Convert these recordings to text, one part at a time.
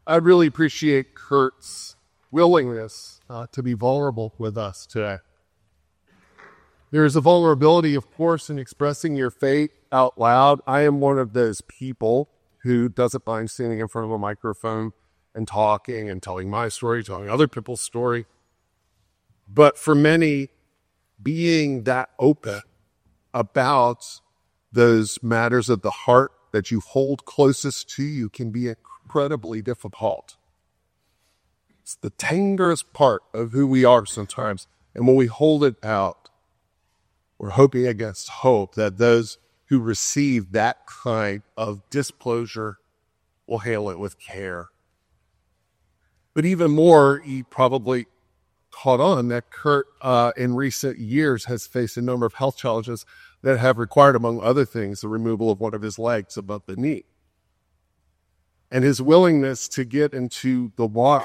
I really appreciate Kurt's willingness to be vulnerable with us today. There is a vulnerability, of course, in expressing your faith out loud. I am one of those people who doesn't mind standing in front of a microphone and talking and telling my story, telling other people's story. But for many, being that open about those matters of the heart that you hold closest to you can be incredibly difficult. It's the tenderest part of who we are sometimes. And when we hold it out, we're hoping against hope that those who receive that kind of disclosure will handle it with care. But even more, you probably caught on that Kurt in recent years has faced a number of health challenges that have required, among other things, the removal of one of his legs above the knee. And his willingness to get into the water,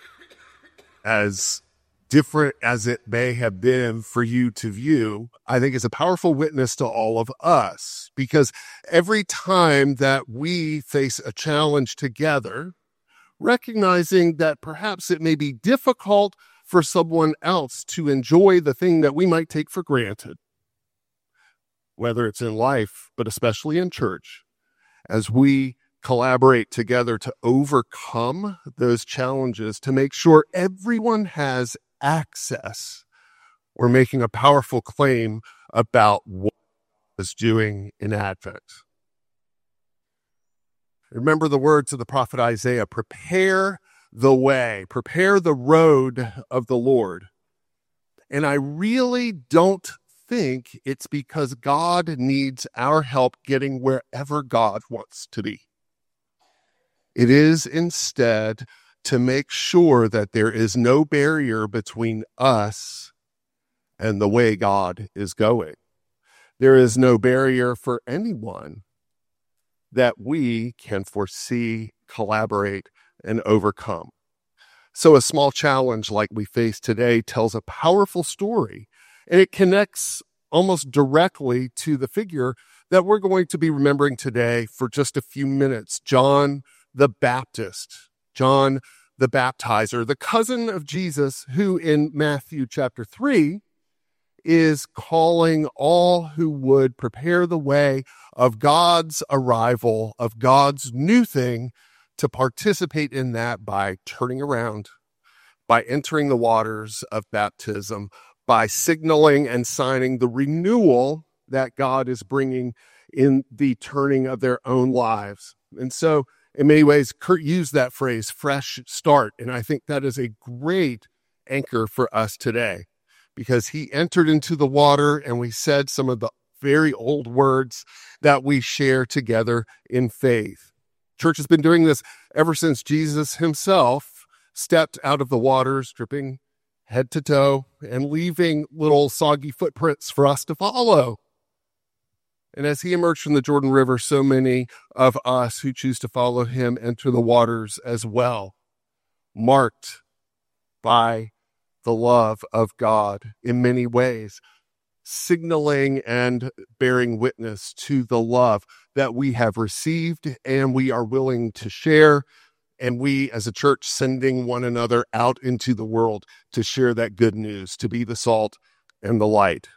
as different as it may have been for you to view, I think is a powerful witness to all of us. Because every time that we face a challenge together, recognizing that perhaps it may be difficult for someone else to enjoy the thing that we might take for granted, whether it's in life, but especially in church, as we collaborate together to overcome those challenges, to make sure everyone has access, we're making a powerful claim about what God is doing in Advent. Remember the words of the prophet Isaiah, prepare the way, prepare the road of the Lord. And I really don't think it's because God needs our help getting wherever God wants to be. It is instead to make sure that there is no barrier between us and the way God is going. There is no barrier for anyone that we can foresee, collaborate, and overcome. So a small challenge like we face today tells a powerful story, and it connects almost directly to the figure that we're going to be remembering today for just a few minutes, John the Baptist, John the Baptizer, the cousin of Jesus, who in Matthew chapter 3 is calling all who would prepare the way of God's arrival, of God's new thing, to participate in that by turning around, by entering the waters of baptism, by signaling and signing the renewal that God is bringing in the turning of their own lives. And so, in many ways, Kurt used that phrase, fresh start. And I think that is a great anchor for us today, because he entered into the water and we said some of the very old words that we share together in faith. Church has been doing this ever since Jesus himself stepped out of the waters, dripping head to toe and leaving little soggy footprints for us to follow. And as he emerged from the Jordan River, so many of us who choose to follow him enter the waters as well, marked by the love of God in many ways, signaling and bearing witness to the love that we have received and we are willing to share. And we as a church sending one another out into the world to share that good news, to be the salt and the light.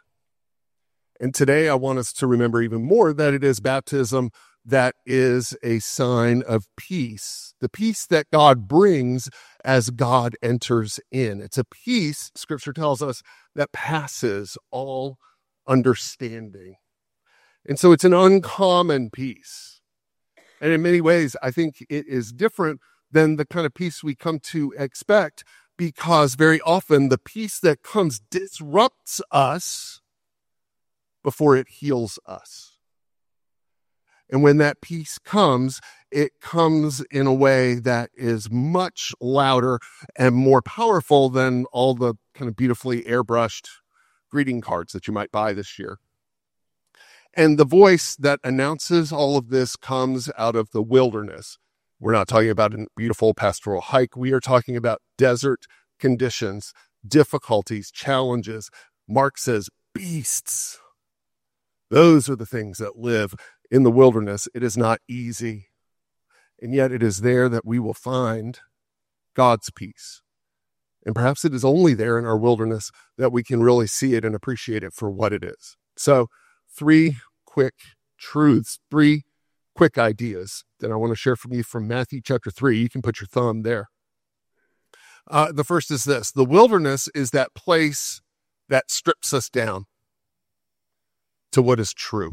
And today I want us to remember even more that it is baptism that is a sign of peace, the peace that God brings as God enters in. It's a peace, Scripture tells us, that passes all understanding. And so it's an uncommon peace. And in many ways, I think it is different than the kind of peace we come to expect, because very often the peace that comes disrupts us before it heals us. And when that peace comes, it comes in a way that is much louder and more powerful than all the kind of beautifully airbrushed greeting cards that you might buy this year. And the voice that announces all of this comes out of the wilderness. We're not talking about a beautiful pastoral hike. We are talking about desert conditions, difficulties, challenges. Mark says, beasts. Those are the things that live in the wilderness. It is not easy. And yet it is there that we will find God's peace. And perhaps it is only there in our wilderness that we can really see it and appreciate it for what it is. So 3 quick truths, 3 quick ideas that I want to share from you from Matthew chapter 3. You can put your thumb there. The first is this: the wilderness is that place that strips us down to what is true.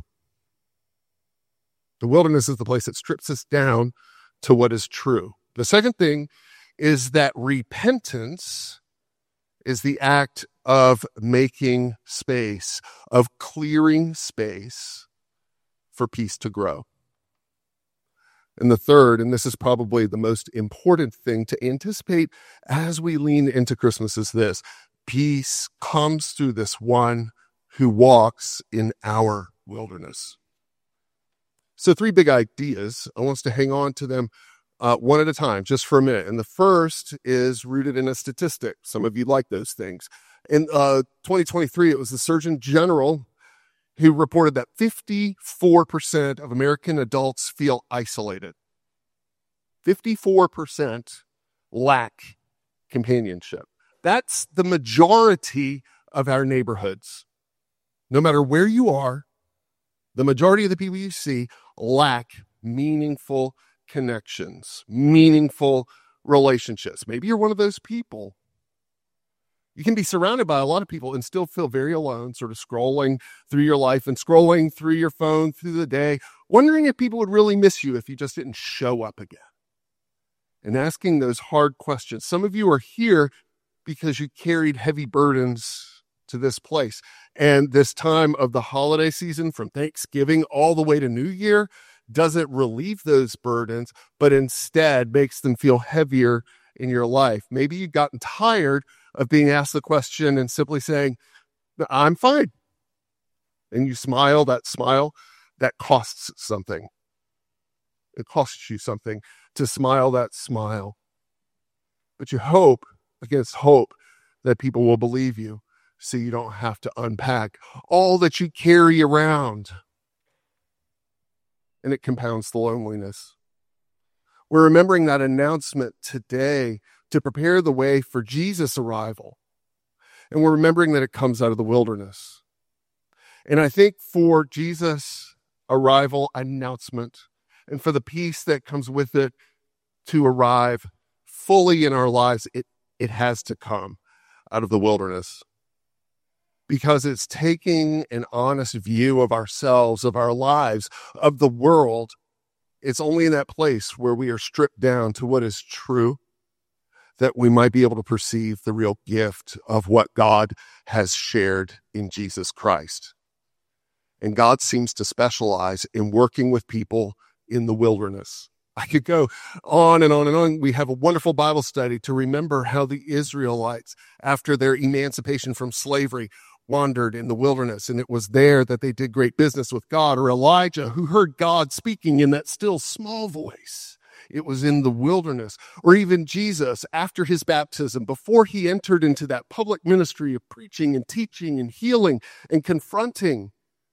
The wilderness is the place that strips us down to what is true. The second thing is that repentance is the act of making space, of clearing space for peace to grow. And the third, and this is probably the most important thing to anticipate as we lean into Christmas, is this: peace comes through this one who walks in our wilderness. So 3 big ideas. I want us to hang on to them one at a time, just for a minute. And the first is rooted in a statistic. Some of you like those things. In 2023, it was the Surgeon General who reported that 54% of American adults feel isolated. 54% lack companionship. That's the majority of our neighborhoods. No matter where you are, the majority of the people you see lack meaningful connections, meaningful relationships. Maybe you're one of those people. You can be surrounded by a lot of people and still feel very alone, sort of scrolling through your life and scrolling through your phone through the day, wondering if people would really miss you if you just didn't show up again. And asking those hard questions. Some of you are here because you carried heavy burdens to this place. And this time of the holiday season, from Thanksgiving all the way to New Year, doesn't relieve those burdens, but instead makes them feel heavier in your life. Maybe you've gotten tired of being asked the question and simply saying, I'm fine. And you smile, that smile, that costs something. It costs you something to smile that smile. But you hope against hope that people will believe you so you don't have to unpack all that you carry around. And it compounds the loneliness. We're remembering that announcement today to prepare the way for Jesus' arrival. And we're remembering that it comes out of the wilderness. And I think for Jesus' arrival announcement and for the peace that comes with it to arrive fully in our lives, it has to come out of the wilderness. Because it's taking an honest view of ourselves, of our lives, of the world. It's only in that place where we are stripped down to what is true that we might be able to perceive the real gift of what God has shared in Jesus Christ. And God seems to specialize in working with people in the wilderness. I could go on and on and on. We have a wonderful Bible study to remember how the Israelites, after their emancipation from slavery, wandered in the wilderness, and it was there that they did great business with God. Or Elijah, who heard God speaking in that still small voice. It was in the wilderness. Or even Jesus, after his baptism, before he entered into that public ministry of preaching and teaching and healing and confronting,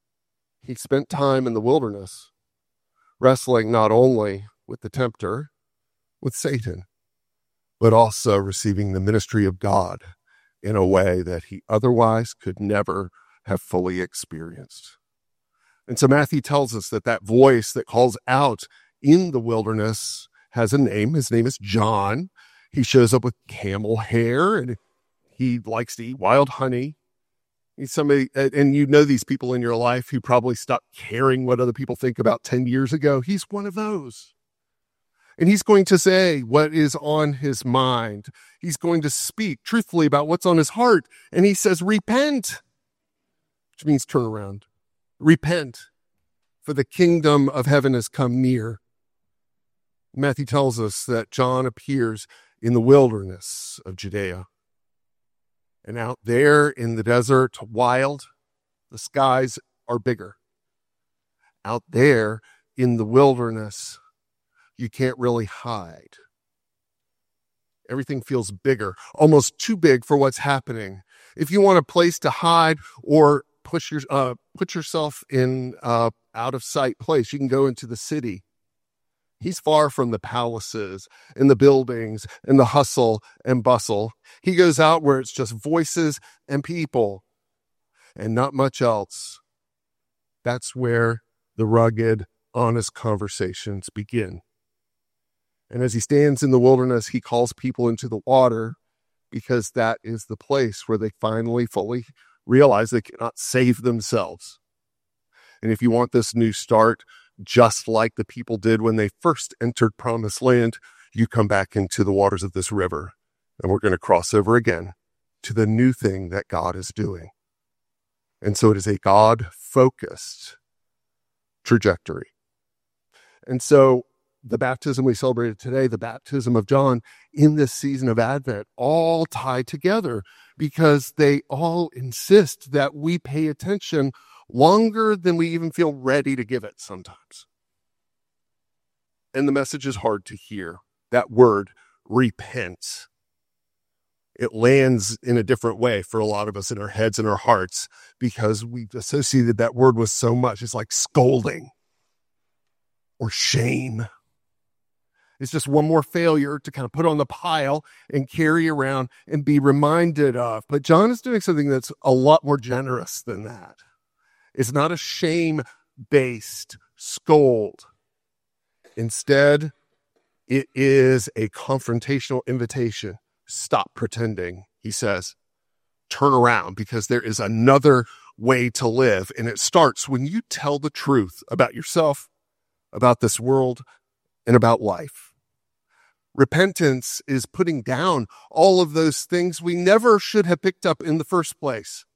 he spent time in the wilderness, wrestling not only with the tempter, with Satan, but also receiving the ministry of God in a way that he otherwise could never have fully experienced. And so Matthew tells us that that voice that calls out in the wilderness has a name. His name is John. He shows up with camel hair, and he likes to eat wild honey. He's somebody, and you know these people in your life who probably stopped caring what other people think about 10 years ago. He's one of those. And he's going to say what is on his mind. He's going to speak truthfully about what's on his heart. And he says, repent, which means turn around. Repent, for the kingdom of heaven has come near. Matthew tells us that John appears in the wilderness of Judea. And out there in the desert, wild, the skies are bigger. Out there in the wilderness, you can't really hide. Everything feels bigger, almost too big for what's happening. If you want a place to hide or put yourself in out of sight place, you can go into the city. He's far from the palaces and the buildings and the hustle and bustle. He goes out where it's just voices and people and not much else. That's where the rugged, honest conversations begin. And as he stands in the wilderness, he calls people into the water because that is the place where they finally fully realize they cannot save themselves. And if you want this new start, just like the people did when they first entered Promised Land, you come back into the waters of this river, and we're going to cross over again to the new thing that God is doing. And so it is a God-focused trajectory. And so the baptism we celebrated today, the baptism of John in this season of Advent, all tie together because they all insist that we pay attention longer than we even feel ready to give it sometimes. And the message is hard to hear. That word, repent, it lands in a different way for a lot of us in our heads and our hearts because we've associated that word with so much. It's like scolding or shame. It's just one more failure to kind of put on the pile and carry around and be reminded of. But John is doing something that's a lot more generous than that. It's not a shame-based scold. Instead, it is a confrontational invitation. Stop pretending, he says. Turn around because there is another way to live. And it starts when you tell the truth about yourself, about this world, and about life. Repentance is putting down all of those things we never should have picked up in the first place.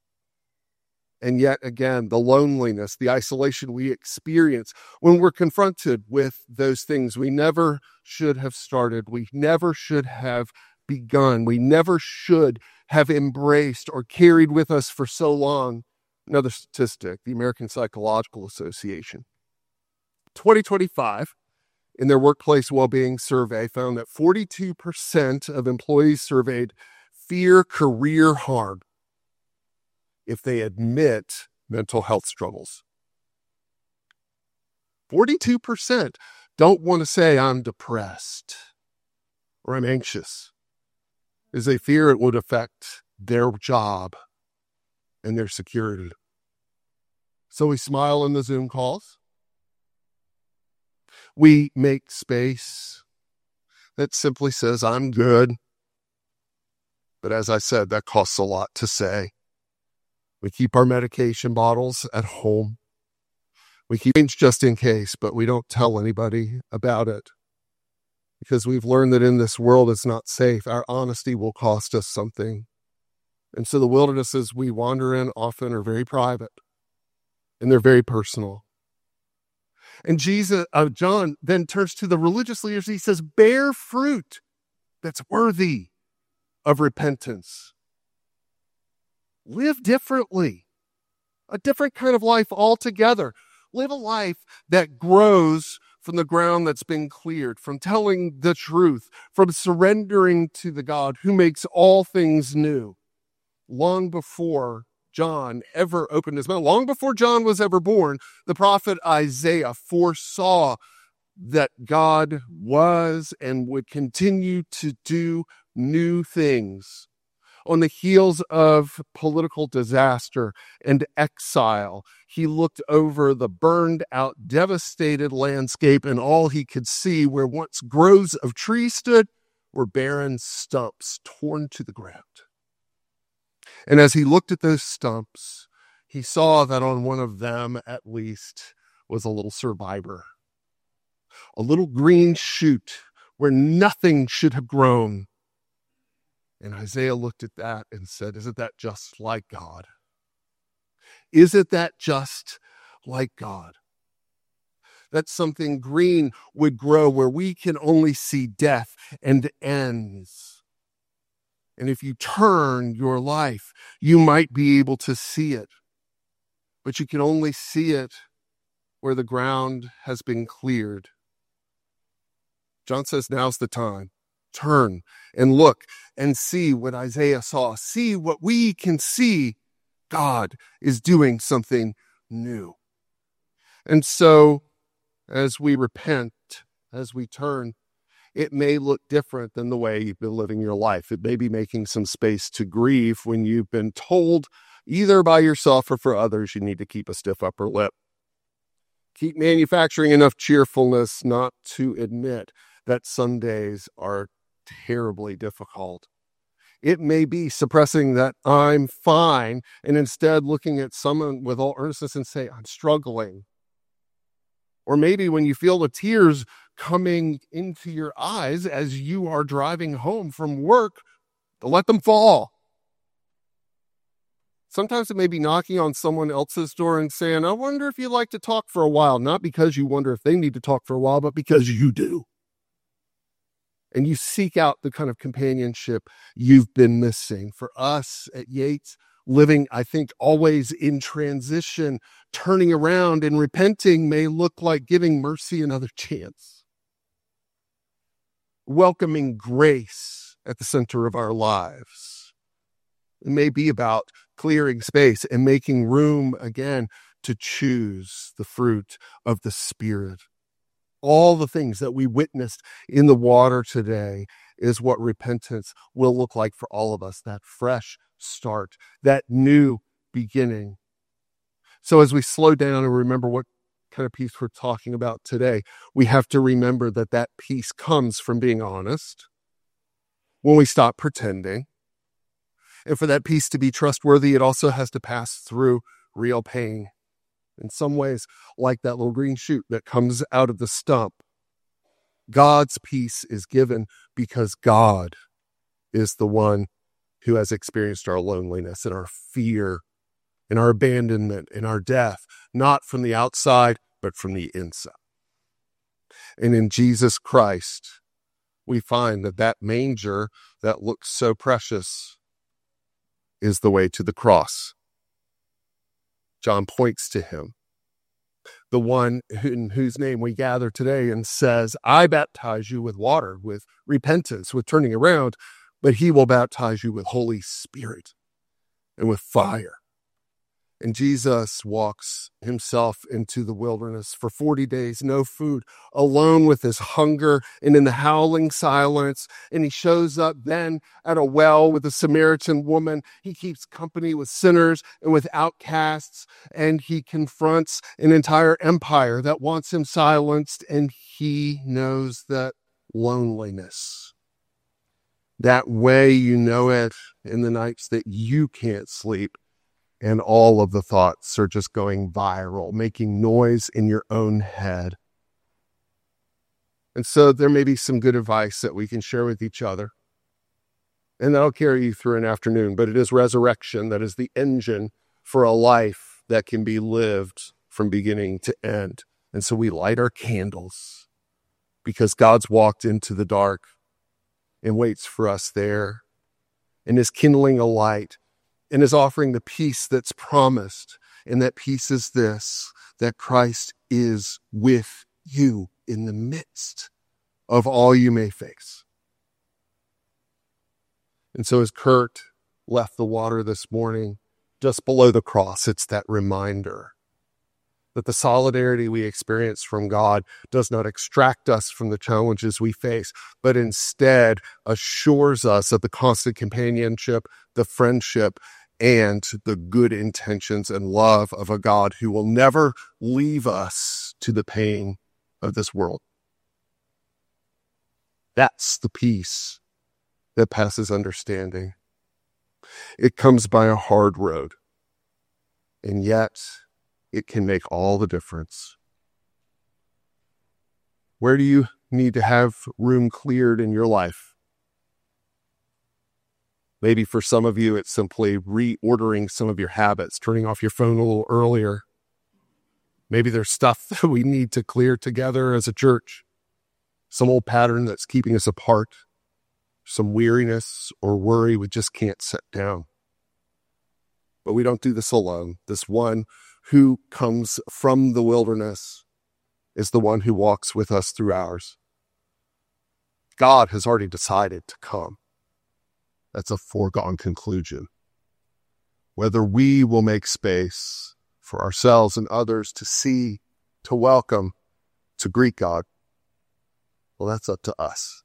And yet again, the loneliness, the isolation we experience when we're confronted with those things we never should have started, we never should have begun, we never should have embraced or carried with us for so long. Another statistic, the American Psychological Association, 2025, in their workplace well-being survey, found that 42% of employees surveyed fear career harm if they admit mental health struggles. 42% don't want to say I'm depressed or I'm anxious, as they fear it would affect their job and their security. So we smile in the Zoom calls. We make space that simply says, I'm good. But as I said, that costs a lot to say. We keep our medication bottles at home. We keep things just in case, but we don't tell anybody about it. Because we've learned that in this world it's not safe. Our honesty will cost us something. And so the wildernesses we wander in often are very private. And they're very personal. And John then turns to the religious leaders. He says, bear fruit that's worthy of repentance. Live differently, a different kind of life altogether. Live a life that grows from the ground that's been cleared, from telling the truth, from surrendering to the God who makes all things new. Long before John ever opened his mouth, long before John was ever born, the prophet Isaiah foresaw that God was and would continue to do new things. On the heels of political disaster and exile, he looked over the burned out, devastated landscape, and all he could see where once groves of trees stood were barren stumps torn to the ground. And as he looked at those stumps, he saw that on one of them, at least, was a little survivor, a little green shoot where nothing should have grown. And Isaiah looked at that and said, isn't that just like God? Isn't that just like God? That something green would grow where we can only see death and ends. And if you turn your life, you might be able to see it. But you can only see it where the ground has been cleared. John says, now's the time. Turn and look and see what Isaiah saw. See what we can see. God is doing something new. And so, as we repent as we turn, it may look different than the way you've been living your life. It may be making some space to grieve when you've been told, either by yourself or for others, you need to keep a stiff upper lip. Keep manufacturing enough cheerfulness not to admit that some days are terribly difficult. It may be suppressing that I'm fine and instead looking at someone with all earnestness and say, I'm struggling. Or maybe when you feel the tears coming into your eyes as you are driving home from work, to let them fall. Sometimes it may be knocking on someone else's door and saying, I wonder if you'd like to talk for a while, not because you wonder if they need to talk for a while, but because you do. And you seek out the kind of companionship you've been missing. For us at Yates, living, I think, always in transition, turning around and repenting may look like giving mercy another chance. Welcoming grace at the center of our lives. It may be about clearing space and making room again to choose the fruit of the Spirit. All the things that we witnessed in the water today is what repentance will look like for all of us, that fresh start, that new beginning. So as we slow down and remember what kind of peace we're talking about today, we have to remember that that peace comes from being honest when we stop pretending. And for that peace to be trustworthy, it also has to pass through real pain. In some ways, like that little green shoot that comes out of the stump. God's peace is given because God is the one who has experienced our loneliness and our fear and our abandonment and our death, not from the outside, but from the inside. And in Jesus Christ, we find that that manger that looks so precious is the way to the cross. John points to him, the one in whose name we gather today, and says, I baptize you with water, with repentance, with turning around, but he will baptize you with Holy Spirit and with fire. And Jesus walks himself into the wilderness for 40 days, no food, alone with his hunger and in the howling silence. And he shows up then at a well with a Samaritan woman. He keeps company with sinners and with outcasts, and he confronts an entire empire that wants him silenced. And he knows that loneliness, that way you know it in the nights that you can't sleep, and all of the thoughts are just going viral, making noise in your own head. And so there may be some good advice that we can share with each other. And that'll carry you through an afternoon, but it is resurrection that is the engine for a life that can be lived from beginning to end. And so we light our candles because God's walked into the dark and waits for us there and is kindling a light and is offering the peace that's promised. And that peace is this, that Christ is with you in the midst of all you may face. And so as Kurt left the water this morning, just below the cross, it's that reminder that the solidarity we experience from God does not extract us from the challenges we face, but instead assures us of the constant companionship, the friendship, and the good intentions and love of a God who will never leave us to the pain of this world. That's the peace that passes understanding. It comes by a hard road, and yet it can make all the difference. Where do you need to have room cleared in your life? Maybe for some of you, it's simply reordering some of your habits, turning off your phone a little earlier. Maybe there's stuff that we need to clear together as a church. Some old pattern that's keeping us apart. Some weariness or worry we just can't set down. But we don't do this alone. This one who comes from the wilderness is the one who walks with us through ours. God has already decided to come. That's a foregone conclusion. Whether we will make space for ourselves and others to see, to welcome, to greet God, Well, that's up to us.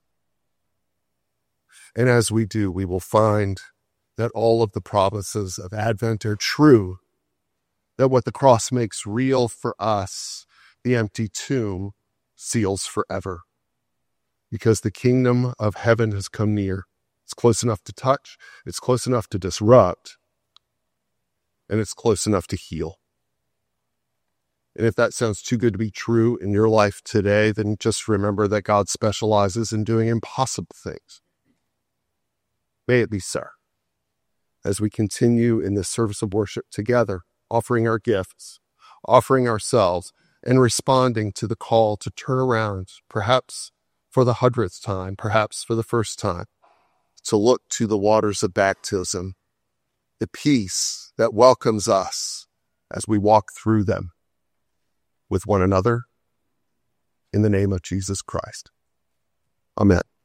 And as we do, we will find that all of the promises of Advent are true, that what the cross makes real for us, the empty tomb seals forever. Because the kingdom of heaven has come near. It's close enough to touch, it's close enough to disrupt, and it's close enough to heal. And if that sounds too good to be true in your life today, then just remember that God specializes in doing impossible things. May it be so. As we continue in this service of worship together, offering our gifts, offering ourselves, and responding to the call to turn around, perhaps for the 100th time, perhaps for the first time, to look to the waters of baptism, the peace that welcomes us as we walk through them with one another, in the name of Jesus Christ. Amen.